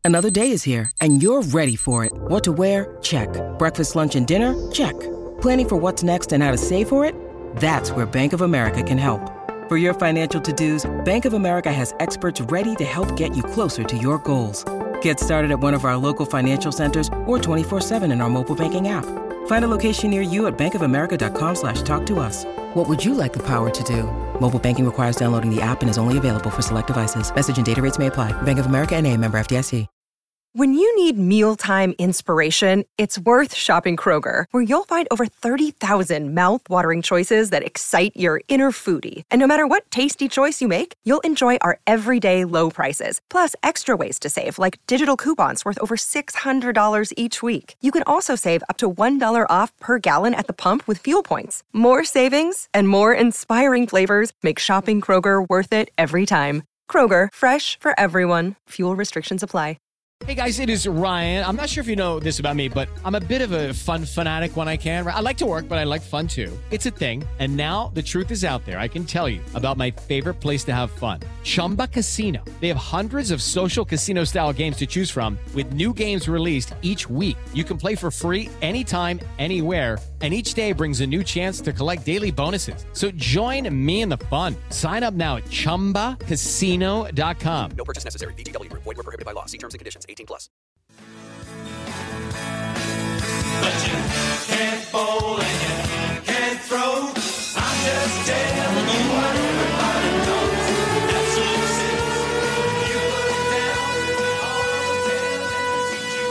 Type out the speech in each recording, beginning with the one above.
Another day is here, and you're ready for it. What to wear? Check. Breakfast, lunch, and dinner? Check. Planning for what's next and how to save for it? That's where Bank of America can help. For your financial to-dos, Bank of America has experts ready to help get you closer to your goals. Get started at one of our local financial centers or 24/7 in our mobile banking app. Find a location near you at bankofamerica.com/talktous. What would you like the power to do? Mobile banking requires downloading the app and is only available for select devices. Message and data rates may apply. Bank of America N.A., member FDIC. When you need mealtime inspiration, it's worth shopping Kroger, where you'll find over 30,000 mouth-watering choices that excite your inner foodie. And no matter what tasty choice you make, you'll enjoy our everyday low prices, plus extra ways to save, like digital coupons worth over $600 each week. You can also save up to $1 off per gallon at the pump with fuel points. More savings and more inspiring flavors make shopping Kroger worth it every time. Kroger, fresh for everyone. Fuel restrictions apply. Hey guys, it is Ryan. I'm not sure if you know this about me, but I'm a bit of a fun fanatic when I can. I like to work, but I like fun too. It's a thing. And now the truth is out there. I can tell you about my favorite place to have fun. Chumba Casino. They have hundreds of social casino style games to choose from with new games released each week. You can play for free anytime, anywhere. And each day brings a new chance to collect daily bonuses. So join me in the fun. Sign up now at ChumbaCasino.com. No purchase necessary. VGW Group. Void where prohibited by law. See terms and conditions. 18+. But you can't bowl and you can't throw. I'm just telling you what everybody knows. That's what it says. You put it down, all the talent teach you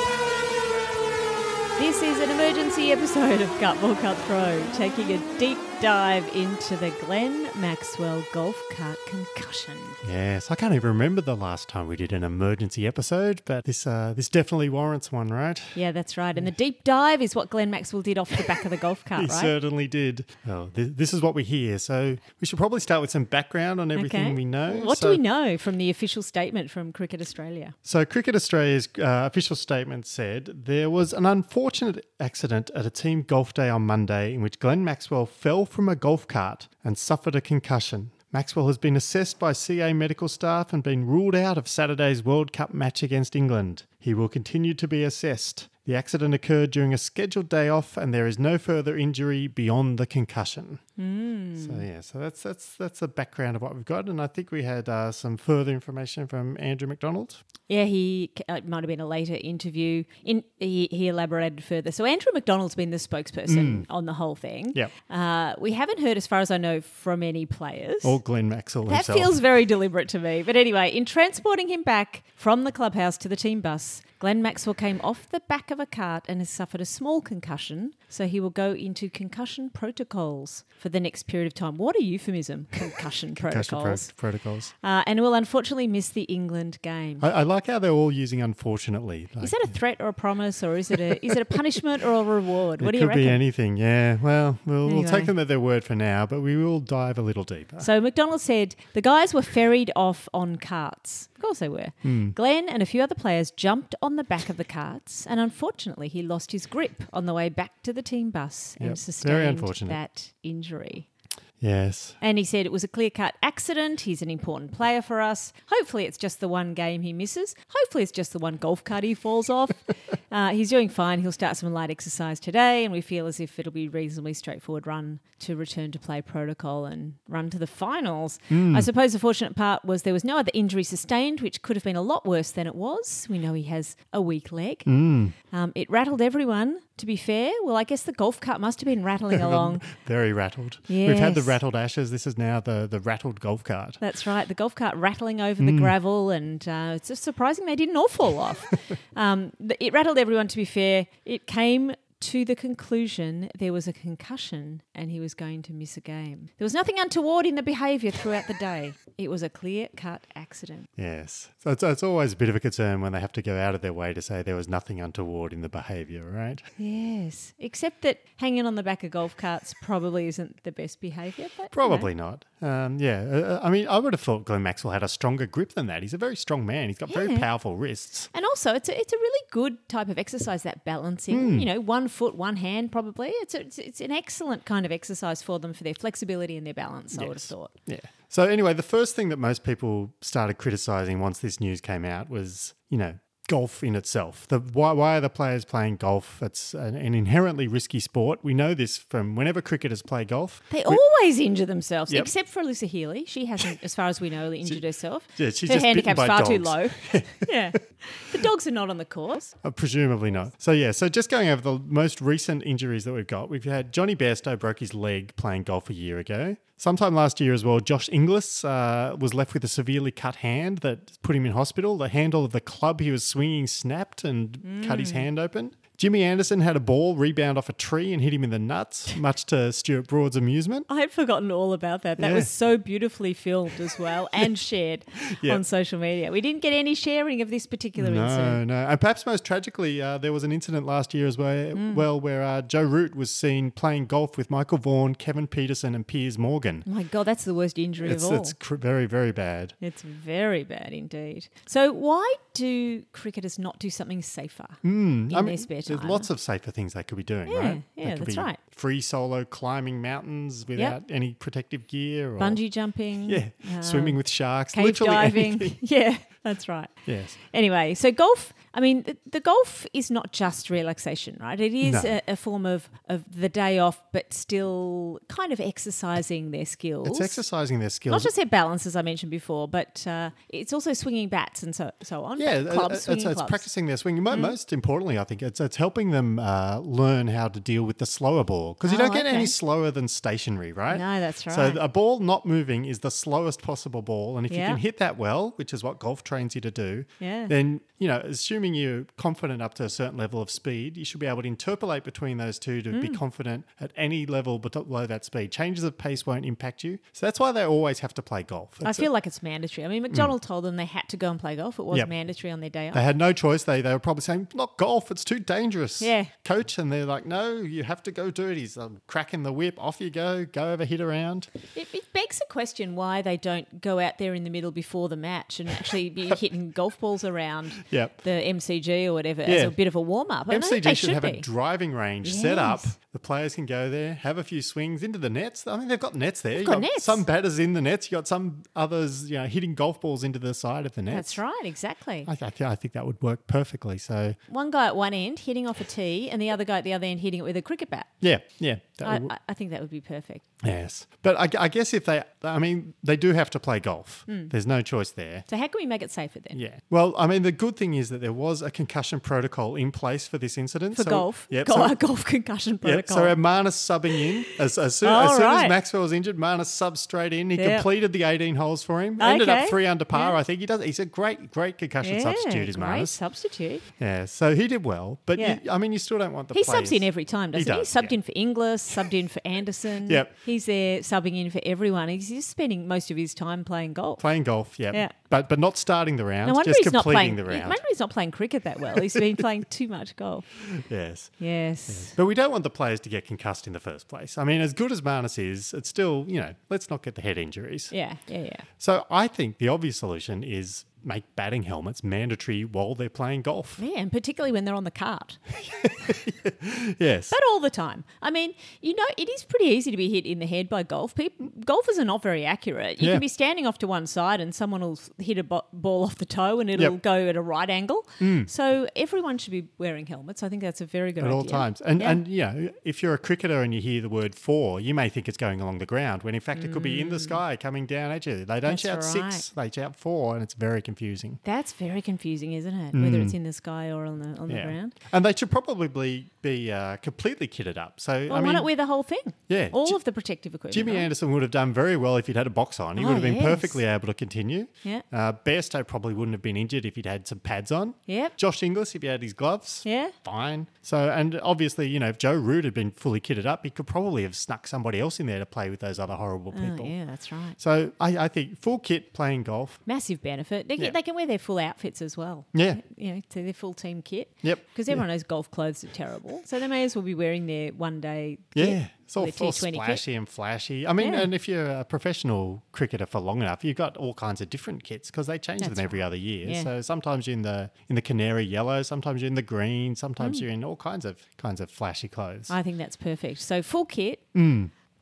how to. This is an emergency episode of Cutball Cut Throw, taking a deep dive into the Glenn Maxwell golf cart concussion. Yes, I can't even remember the last time we did an emergency episode, but this definitely warrants one, right? Yeah, that's right. And the deep dive is what Glenn Maxwell did off the back of the golf cart, He right? certainly did. Well, this is what we hear, so we should probably start with some background on everything we know. What do we know from the official statement from Cricket Australia? So Cricket Australia's official statement said there was an unfortunate accident at a team golf day on Monday in which Glenn Maxwell fell from a golf cart and suffered a concussion. Maxwell has been assessed by CA medical staff and been ruled out of Saturday's World Cup match against England. He will continue to be assessed. The accident occurred during a scheduled day off and there is no further injury beyond the concussion. So that's the background of what we've got, and I think we had some further information from Andrew McDonald. Yeah, it might have been a later interview. He elaborated further. So Andrew McDonald's been the spokesperson on the whole thing. Yep. We haven't heard, as far as I know, from any players. Or Glenn Maxwell That himself. feels very deliberate to me. But anyway, in transporting him back from the clubhouse to the team bus, Glenn Maxwell came off the back of a cart and has suffered a small concussion, so he will go into concussion protocols for the next period of time. What a euphemism, concussion protocols. Protocols. And will unfortunately miss the England game. I like how they're all using unfortunately. Is that a threat or a promise, or is it a punishment or a reward? What do you It could reckon? be anything, yeah. Well, we'll Anyway. take them at their word for now, but we will dive a little deeper. So McDonald said the guys were ferried off on carts. Of course they were. Glenn and a few other players jumped on the back of the carts, and unfortunately he lost his grip on the way back to the team bus Yep, and very sustained unfortunate. that injury. Yes. And he said it was a clear-cut accident. He's an important player for us. Hopefully it's just the one game he misses. Hopefully it's just the one golf cart he falls off. He's doing fine. He'll start some light exercise today, and we feel as if it'll be a reasonably straightforward run to return to play protocol and run to the finals. I suppose the fortunate part was there was no other injury sustained, which could have been a lot worse than it was. We know he has a weak leg. It rattled everyone, to be fair. Well, I guess the golf cart must have been rattling along. Very rattled. We've had the Yes. rattled ashes. This is now the rattled golf cart. That's right. The golf cart rattling over the gravel, and it's just surprising they didn't all fall off. It rattled everyone, to be fair. It came to the conclusion there was a concussion and he was going to miss a game. There was nothing untoward in the behaviour throughout the day. It was a clear-cut accident. Yes. So it's always a bit of a concern when they have to go out of their way to say there was nothing untoward in the behaviour, right? Yes. Except that hanging on the back of golf carts probably isn't the best behaviour. But Probably not. I mean, I would have thought Glenn Maxwell had a stronger grip than that. He's a very strong man. He's got very powerful wrists. And also, it's a really good type of exercise, that balancing. You know, 1 foot, 1 hand probably. It's an excellent kind of exercise for them, for their flexibility and their balance, I would have thought. Yeah. So anyway, the first thing that most people started criticising once this news came out was, golf in itself. Why are the players playing golf? It's an inherently risky sport. We know this from whenever cricketers play golf. They always injure themselves, Yep. except for Alyssa Healy. She hasn't, as far as we know, injured herself. Yeah, she's Her just bitten handicap's by far too dogs. low. Yeah. The dogs are not on the course. Presumably not. So just going over the most recent injuries that we've got, we've had Johnny Bairstow broke his leg playing golf a year ago. Sometime last year as well, Josh Inglis was left with a severely cut hand that put him in hospital. The handle of the club he was swinging snapped and cut his hand open. Jimmy Anderson had a ball rebound off a tree and hit him in the nuts, much to Stuart Broad's amusement. I had forgotten all about that. That Yeah. was so beautifully filmed as well and shared Yeah. on social media. We didn't get any sharing of this particular incident. No. And perhaps most tragically, there was an incident last year as well, where Joe Root was seen playing golf with Michael Vaughan, Kevin Peterson and Piers Morgan. Oh my God, that's the worst injury of all. It's very, very bad. It's very bad indeed. So why do cricketers not do something safer in their spare time? There's lots of safer things they could be doing, Yeah, right? yeah, They could that's be right. Free solo climbing mountains without any protective gear. Or, Bungee jumping. swimming with sharks. Cave literally diving. anything. Yeah, that's right. Yes. Anyway, so golf, I mean, the golf is not just relaxation, right? It is No. a form of the day off, but still kind of exercising their skills. It's exercising their skills. Not just their balance, as I mentioned before, but it's also swinging bats and so on. Yeah, clubs, swinging it's clubs. practicing their swing. Most importantly, I think it's helping them learn how to deal with the slower ball because you Oh, don't get okay. any slower than stationary, right? No, that's So right. a ball not moving is the slowest possible ball, and if you Yeah. can hit that well, which is what golf trains you to do, Yeah. then assuming you're confident up to a certain level of speed, you should be able to interpolate between those two to be confident at any level below that speed. Changes of pace won't impact you, so that's why they always have to play golf. I feel like it's mandatory. I mean, McDonald told them they had to go and play golf. It was Yep. mandatory on their day off. They had no choice. They were probably saying, not golf, it's too dangerous. Yeah. Coach. And they're like, no, you have to go do it. He's cracking the whip. Off you go over, hit around. It begs the question why they don't go out there in the middle before the match and actually be hitting golf balls around Yep. the MCG or whatever as Yeah. a bit of a warm up. I think MCG they should have be. a driving range set up. Yes. The players can go there, have a few swings into the nets. I mean, they've got nets there. You've got nets. some batters in the nets. You've got some others hitting golf balls into the side of the nets. That's right, exactly. I think that would work perfectly. So, One guy at one end hitting off a tee and the other guy at the other end hitting it with a cricket bat. yeah. That would, I think that would be perfect. yes. But I guess if they do have to play golf. There's no choice there. So how can we make it safer then? Yeah. Well, I mean, the good thing is that there was a concussion protocol in place for this incident. For golf? Yep. A golf concussion Yep. protocol. So Marnus subbing in. As soon right. as Maxwell was injured, Marnus subbed straight in. He Yep. completed the 18 holes for him. Ended up Okay. 3 under par, Yeah. I think. He's a great concussion substitute, is great Marnus. substitute. Yeah, so he did well. But, Yeah. you still don't want the He players. subs in every time, doesn't he? does, Subbed yeah. in for Inglis, subbed in for Anderson. Yep. He's there subbing in for everyone. He's just spending most of his time playing golf. Playing golf, yeah. Yeah. But not starting the round, No wonder just he's not completing playing. the round. No wonder he's not playing cricket that well. He's been playing too much golf. Yes. Yes. But we don't want the players to get concussed in the first place. I mean, as good as Marnus is, it's still, let's not get the head injuries. Yeah. So I think the obvious solution is make batting helmets mandatory while they're playing golf. Yeah, and particularly when they're on the cart. Yes. But all the time. I mean, it is pretty easy to be hit in the head by golf. Golfers are not very accurate. You Yeah. can be standing off to one side and someone will hit a ball off the toe and it'll Yep. go at a right angle. So everyone should be wearing helmets. I think that's a very good At idea. all times. And if you're a cricketer and you hear the word 4, you may think it's going along the ground when in fact it could be in the sky coming down at you. They don't That's shout right. 6, they shout 4, and it's very confusing. That's very confusing, isn't it? Whether it's in the sky or on the ground. And they should probably be completely kitted up. So, Well, why not wear the whole thing? Yeah. All of the protective equipment. Jimmy right? Anderson would have done very well if he'd had a box on. He Oh, would have been yes. perfectly able to continue. Yeah. Bairstow probably wouldn't have been injured if he'd had some pads on. Yep. Josh Inglis, if he had his gloves, Yeah. fine. So, and obviously, if Joe Root had been fully kitted up, he could probably have snuck somebody else in there to play with those other horrible people. Oh, yeah, that's right. So I think full kit playing golf. Massive benefit. They, Yeah. they can wear their full outfits as well. Yeah. So their full team kit. Yep. Because everyone knows golf clothes are terrible. So they may as well be wearing their one day Yeah. kit. It's all their T20 splashy and flashy. I mean, Yeah. and if you're a professional cricketer for long enough, you've got all kinds of different kits because they change That's them every other year. Yeah. So sometimes you're in the canary yellow, sometimes you're in the green, Mm. sometimes you're in all kinds of flashy clothes. I think that's perfect. So full kit.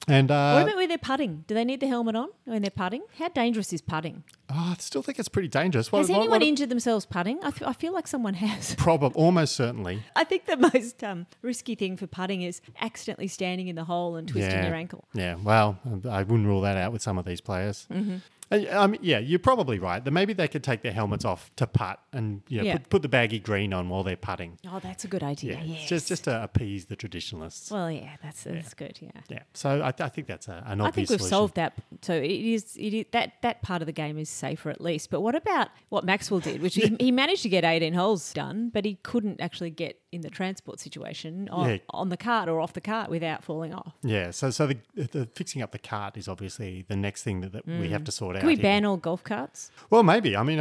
And What about when they're putting? Do they need the helmet on when they're putting? How dangerous is putting? I still think it's pretty dangerous. Has anyone injured themselves putting? I feel like someone has. Almost certainly. I think the most risky thing for putting is accidentally standing in the hole and twisting your ankle. Yeah, well, I wouldn't rule that out with some of these players. Mm-hmm. Yeah, you're probably right. That maybe they could take their helmets off to putt and put the baggy green on while they're putting. Oh, that's a good idea. Yeah, Yes. just to appease the traditionalists. Well, yeah, that's good. Yeah. Yeah, so I think that's an obvious I think we've solution. solved that. So it is that part of the game is safer at least. But what about what Maxwell did, which he managed to get 18 holes done, but he couldn't actually get in the transport situation on the cart or off the cart without falling off. Yeah, so the fixing up the cart is obviously the next thing that we have to sort out. Can we here. ban all golf carts? Well, maybe. I mean,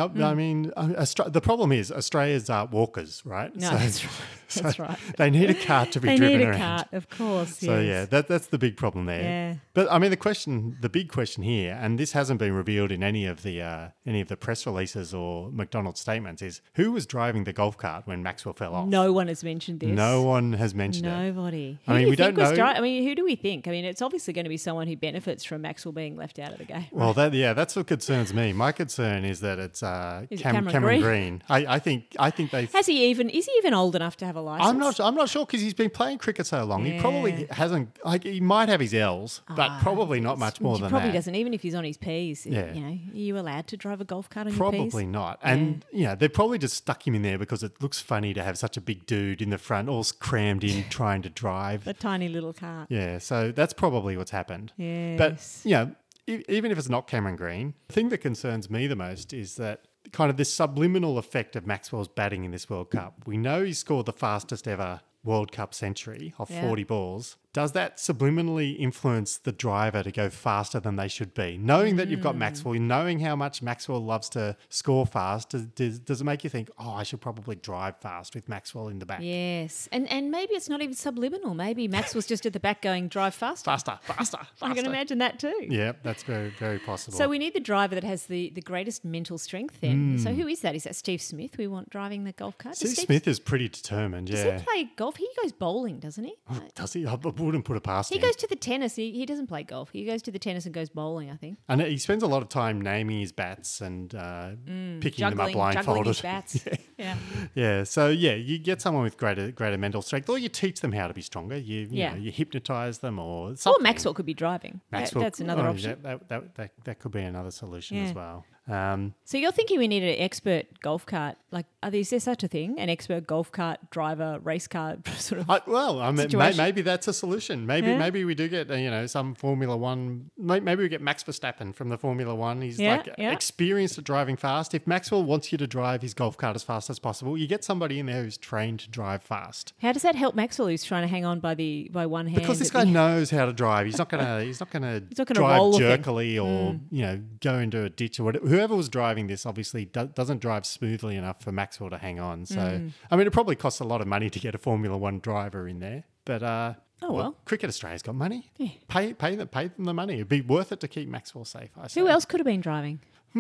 the problem is Australia's walkers, right? No, that's right. That's right. They need a cart to be They driven need a around. cart, of course. So yes. that's the big problem there. Yeah. But I mean, the big question here, and this hasn't been revealed in any of the press releases or McDonald's statements, is who was driving the golf cart when Maxwell fell off? No one has mentioned this. No one has mentioned it. Nobody. I mean, we don't know. Who do we think? I mean, it's obviously going to be someone who benefits from Maxwell being left out of the game. Well, that's what concerns me. My concern is that it's Cameron Green. I think they. Is he even old enough to have a license? I'm not sure because he's been playing cricket so long. He probably hasn't. He might have his L's, but probably not much more than probably that. doesn't, even if he's on his P's. Yeah. Are you allowed to drive a golf cart on your P's? Probably not. And they probably just stuck him in there because it looks funny to have such a big dude in the front, all crammed in, trying to drive. A tiny little cart. Yeah, so that's probably what's happened. Yes. But even if it's not Cameron Green, the thing that concerns me the most is that kind of this subliminal effect of Maxwell's batting in this World Cup. We know he scored the fastest ever World Cup century of 40 balls. Does that subliminally influence the driver to go faster than they should be? Knowing that you've got Maxwell, knowing how much Maxwell loves to score fast, does it make you think, I should probably drive fast with Maxwell in the back? Yes. And maybe it's not even subliminal. Maybe Maxwell's just at the back going, drive faster. Faster. I can imagine that too. Yeah, that's very, very possible. So we need the driver that has the greatest mental strength then. So who is that? Is that Steve Smith we want driving the golf cart? Steve Smith is pretty determined, Does he play golf? He goes bowling, doesn't he? Does he? I wouldn't put it past He him. goes to the tennis. He doesn't play golf. He goes to the tennis and goes bowling, I think. And he spends a lot of time naming his bats and picking them up blindfolded. Juggling his bats. Yeah. Yeah. So you get someone with greater mental strength, or you teach them how to be stronger. You hypnotise them, or something. Or Maxwell could be driving. That's another option. That could be another solution as well. So you're thinking we need an expert golf cart? Like, is there such a thing? An expert golf cart driver, race car sort of situation? Maybe that's a solution. Maybe we do get some Formula One. Maybe we get Max Verstappen from the Formula One. He's experienced at driving fast. If Maxwell wants you to drive his golf cart as fast as possible, you get somebody in there who's trained to drive fast. How does that help Maxwell, who's trying to hang on by one hand? Because this guy knows how to drive. He's not gonna drive roll jerkily or go into a ditch or whatever. Whoever was driving this obviously doesn't drive smoothly enough for Maxwell to hang on. So I mean, it probably costs a lot of money to get a Formula One driver in there. But Cricket Australia's got money. Yeah. Pay them the money. It'd be worth it to keep Maxwell safe. I say. Who else could have been driving?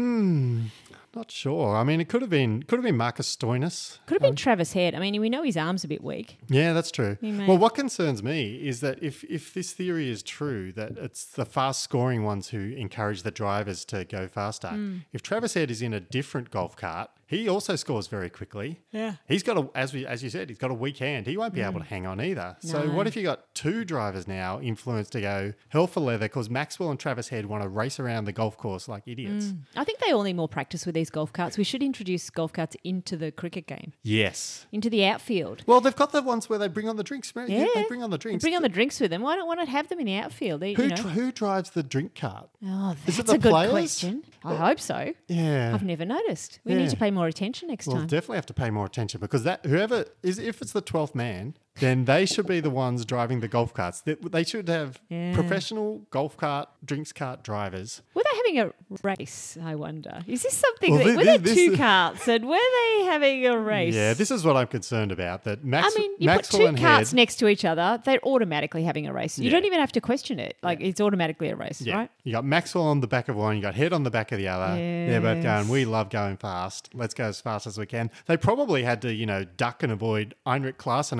Not sure. I mean, it could have been Marcus Stoinis. Could have been Travis Head. I mean, we know his arm's a bit weak. Yeah, that's true. Well, what concerns me is that if this theory is true, that it's the fast scoring ones who encourage the drivers to go faster. If Travis Head is in a different golf cart, he also scores very quickly. Yeah. He's got as you said, he's got a weak hand. He won't be able to hang on either. No. So what if you got two drivers now influenced to go hell for leather because Maxwell and Travis Head want to race around the golf course like idiots? I think they all need more practice with these golf carts. We should introduce golf carts into the cricket game. Yes. Into the outfield. Well, they've got the ones where they bring on the drinks. Yeah. They bring on the drinks. They bring on the drinks with them. Why not have them in the outfield? Who drives the drink cart? Oh, is that's it the a good players? question. I hope so. Yeah. I've never noticed. We need to pay more attention next We'll time. definitely have to pay more attention because if it's the 12th man, then they should be the ones driving the golf carts. They should have professional golf cart, drinks cart drivers. Were they having a race, I wonder? Is this something Well, were there two carts and were they having a race? Yeah, this is what I'm concerned about. That you Maxwell put two and carts Head, ne're next to each other, they're automatically having a race. You Yeah. don't even have to question it. It's automatically a race, right? You got Maxwell on the back of one, you got Head on the back of the other. They're both going, we love going fast. Let's go as fast as we can. They probably had to, duck and avoid Heinrich Klaassen and Quinton de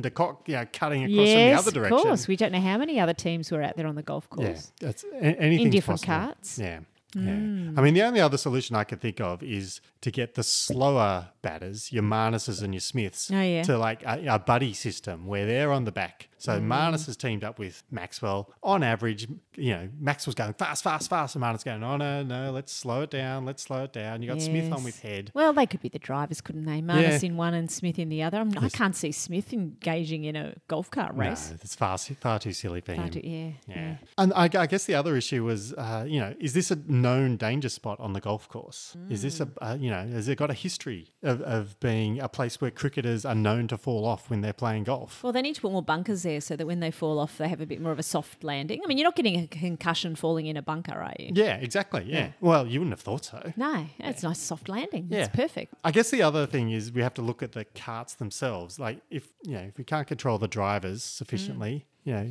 the cock, cutting across from the other direction. Of course. We don't know how many other teams were out there on the golf course. Yeah, anything In different possible. carts. Yeah. Yeah. I mean, the only other solution I could think of is to get the slower batters, your Marnuses and your Smiths, to like a buddy system where they're on the back. So Marnus has teamed up with Maxwell. On average, Maxwell's going fast, and Marnus going, oh, no, let's slow it down. You got Smith on with Head. Well, they could be the drivers, couldn't they? Marnus in one and Smith in the other. I can't see Smith engaging in a golf cart race. No, it's far too silly for him. Yeah. And I guess the other issue was, is this a known danger spot on the golf course? Is this has it got a history of being a place where cricketers are known to fall off when they're playing golf? Well, they need to put more bunkers there so that when they fall off, they have a bit more of a soft landing. I mean, you're not getting a concussion falling in a bunker, are you? Yeah, exactly. Yeah. Well, you wouldn't have thought so. No, it's a nice soft landing. Yeah. It's perfect. I guess the other thing is we have to look at the carts themselves. Like if we can't control the drivers sufficiently,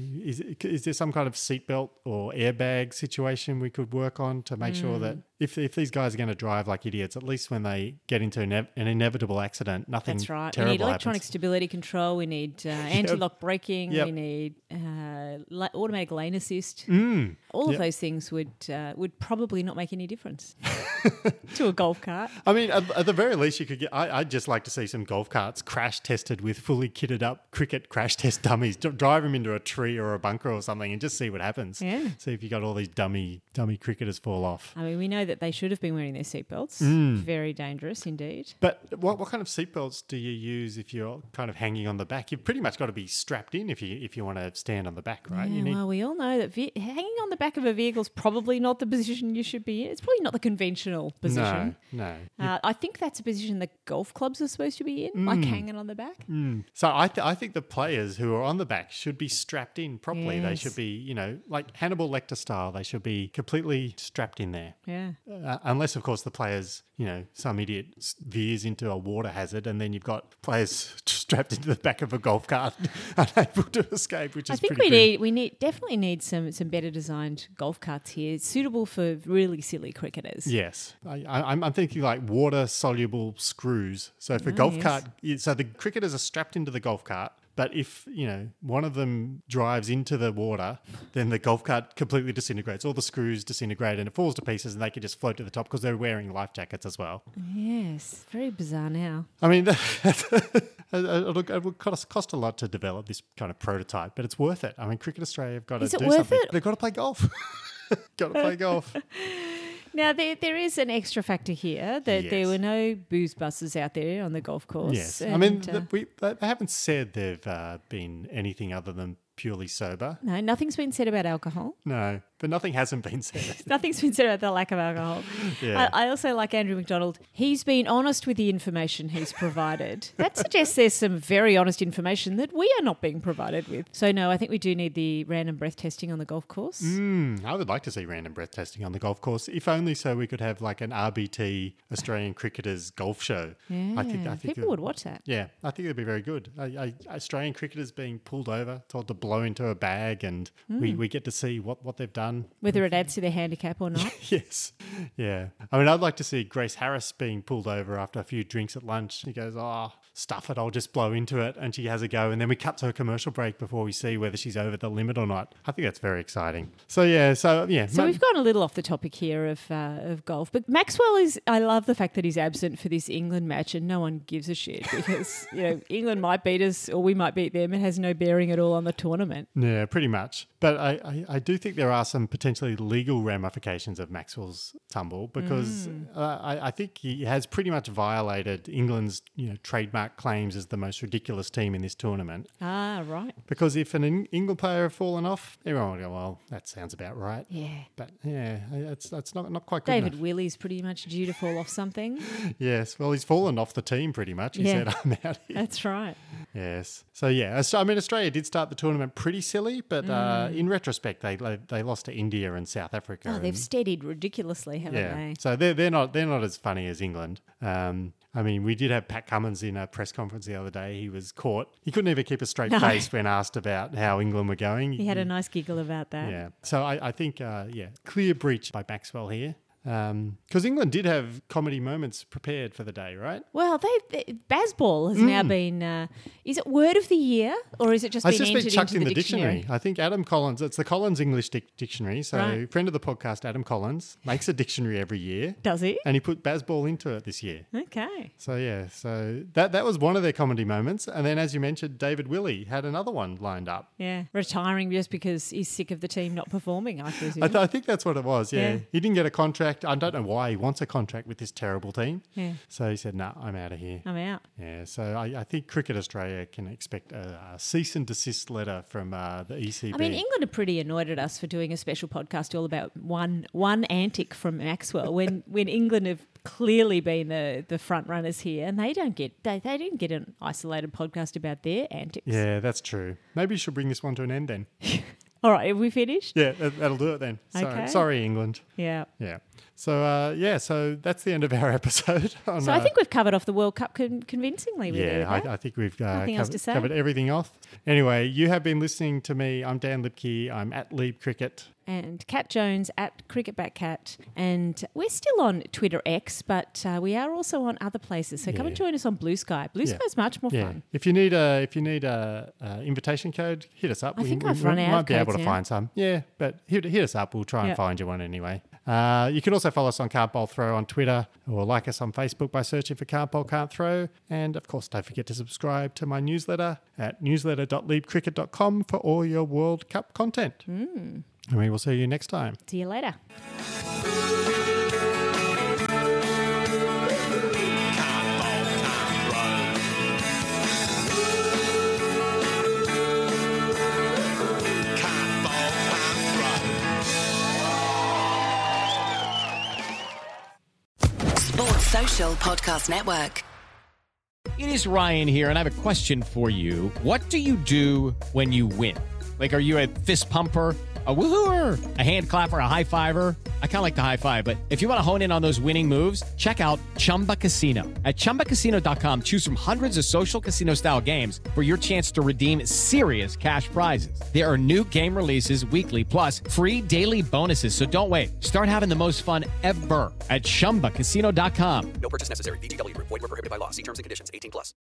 is there some kind of seatbelt or airbag situation we could work on to make sure that if these guys are going to drive like idiots, at least when they get into an inevitable accident, nothing That's right. terrible We need electronic happens. stability control. We need anti-lock braking. Yep. We need automatic lane assist. All of those things would probably not make any difference to a golf cart. I mean, at the very least, you could get. I'd just like to see some golf carts crash tested with fully kitted up cricket crash test dummies. Drive them into a tree or a bunker or something, and just see what happens. Yeah. See if you got all these dummy cricketers fall off. I mean, we know that they should have been wearing their seatbelts. Very dangerous indeed. But what kind of seatbelts do you use if you're kind of hanging on the back? You've pretty much got to be strapped in if you want to stand on the back, right? Yeah, well, we all know that hanging on the back of a vehicle is probably not the position you should be in. It's probably not the conventional position. No. I think that's a position that golf clubs are supposed to be in, like hanging on the back. So I think the players who are on the back should be strapped in properly. They Yes. should be, like Hannibal Lecter style. They should be completely strapped in there. Yeah. Unless, of course, the players, some idiot veers into a water hazard and then you've got players strapped into the back of a golf cart unable to escape, which is I think pretty we definitely need some better designed golf carts here, suitable for really silly cricketers. Yes. I'm thinking like water soluble screws. So if a golf yes. cart, so the cricketers are strapped into the golf cart, but if, one of them drives into the water, then the golf cart completely disintegrates. All the screws disintegrate and it falls to pieces and they can just float to the top because they're wearing life jackets as well. Yes, very bizarre now. I mean, it would cost a lot to develop this kind of prototype, but it's worth it. I mean, Cricket Australia have got to Is it do worth something. it? They've got to play golf. Got to play golf. Now, there is an extra factor here that there Yes. were no booze buses out there on the golf course. Yes. I and, mean, they haven't said they've been anything other than purely sober. no, nothing's been said about alcohol. No, but nothing hasn't been said. Nothing's been said about the lack of alcohol. Yeah. I also like Andrew McDonald. He's been honest with the information he's provided. That suggests there's some very honest information that we are not being provided with. So, no, I think we do need the random breath testing on the golf course. I would like to see random breath testing on the golf course, if only so we could have like an RBT Australian cricketers golf show. Yeah, I think people would watch that. Yeah, I think it'd be very good. Australian cricketers being pulled over, told to blow into a bag, and we get to see what they've done. Whether it adds to their handicap or not. Yes. Yeah. I mean, I'd like to see Grace Harris being pulled over after a few drinks at lunch. She goes, stuff it, I'll just blow into it. And she has a go. And then we cut to a commercial break before we see whether she's over the limit or not. I think that's very exciting. So We've gone a little off the topic here of golf. But Maxwell I love the fact that he's absent for this England match and no one gives a shit because, England might beat us or we might beat them. It has no bearing at all on the tournament. Yeah, pretty much. But I do think there are some potentially legal ramifications of Maxwell's tumble because I think he has pretty much violated England's trademark claims as the most ridiculous team in this tournament. Ah, right. Because if an England player had fallen off, everyone would go, well, that sounds about right. Yeah. But that's not quite good David enough. Willie's pretty much due to fall off something. Yes, well, he's fallen off the team pretty much. He said, I'm out here. That's right. Yes. So, I mean, Australia did start the tournament pretty silly, but in retrospect, they lost to India and South Africa. Oh, they've steadied ridiculously, haven't they? So they're not as funny as England. I mean, we did have Pat Cummins in a press conference the other day. He was caught. He couldn't even keep a straight face when asked about how England were going. He had a nice giggle about that. Yeah. So I think, clear breach by Maxwell here. Because England did have comedy moments prepared for the day, right? Well, Bazball has now been. Is it word of the year or is it just It's been just entered been chucked into in the dictionary? I think Adam Collins, it's the Collins English Dictionary. So, Right. friend of the podcast, Adam Collins, makes a dictionary every year. Does he? And he put Bazball into it this year. Okay. So, yeah, so that was one of their comedy moments. And then, as you mentioned, David Willey had another one lined up. Yeah, retiring just because he's sick of the team not performing, I presume. I think that's what it was, yeah. Yeah. He didn't get a contract. I don't know why he wants a contract with this terrible team. Yeah. So he said, no, I'm out of here. I'm out. Yeah, so I think Cricket Australia can expect a cease and desist letter from the ECB. I mean, England are pretty annoyed at us for doing a special podcast all about one antic from Maxwell when England have clearly been the front runners here, and they didn't get an isolated podcast about their antics. Yeah, that's true. Maybe you should bring this one to an end then. All right, have we finished? Yeah, that'll do it then. Okay. Sorry, England. Yeah. Yeah. So, so that's the end of our episode. So I think we've covered off the World Cup convincingly. I think we've Nothing else to say. covered everything off. Anyway, you have been listening to me. I'm Dan Lipke. I'm at Lieb Cricket. And Cat Jones at CricketBackCat. And we're still on Twitter X, but we are also on other places. So come and join us on Blue Sky. Blue Sky is much more fun. If you need a invitation code, hit us up. I think I've run out of might be able codes to now. find some. Yeah, but hit us up. We'll try and find you one anyway. You can also follow us on Can't Bowl Throw on Twitter or like us on Facebook by searching for Can't Bowl Can't Throw. And of course, don't forget to subscribe to my newsletter at newsletter.liebcricket.com for all your World Cup content. And we will see you next time. See you later. Sports Social Podcast Network. It is Ryan here, and I have a question for you. What do you do when you win? Like, are you a fist pumper, a woohooer, a hand clapper, a high fiver? I kind of like the high five, but if you want to hone in on those winning moves, check out Chumba Casino. At ChumbaCasino.com, choose from hundreds of social casino-style games for your chance to redeem serious cash prizes. There are new game releases weekly, plus free daily bonuses. So don't wait. Start having the most fun ever at ChumbaCasino.com. No purchase necessary. VGW Group. Void where prohibited by law. See terms and conditions. 18+.